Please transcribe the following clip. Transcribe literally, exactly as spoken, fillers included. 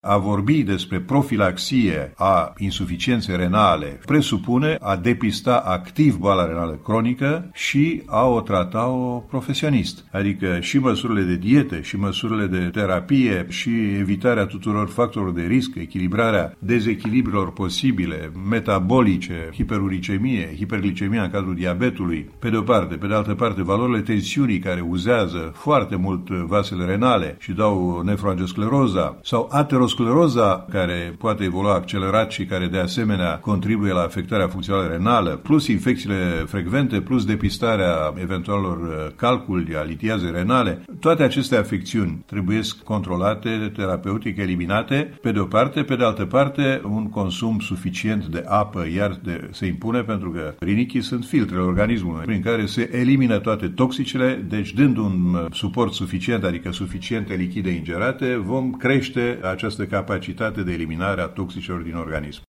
A vorbi despre profilaxie a insuficienței renale presupune a depista activ boala renală cronică și a o trata-o profesionist. Adică și măsurile de dietă, și măsurile de terapie, și evitarea tuturor factorilor de risc, echilibrarea dezechilibrilor posibile, metabolice, hiperuricemie, hiperglicemia în cadrul diabetului, pe de o parte, pe de altă parte, valorile tensiunii care uzează foarte mult vasele renale și dau nefroangioscleroza sau ateroscleroza care poate evolua accelerat și care de asemenea contribuie la afectarea funcțională renală, plus infecțiile frecvente, plus depistarea eventualelor calculi a litiazei renale. Toate aceste afecțiuni trebuie controlate, terapeutic eliminate, pe de o parte, pe de altă parte, un consum suficient de apă iar de, se impune, pentru că rinichii sunt filtrele organismului prin care se elimină toate toxicele, deci dând un suport suficient, adică suficiente lichide ingerate, vom crește această capacitate de eliminare a toxicelor din organism.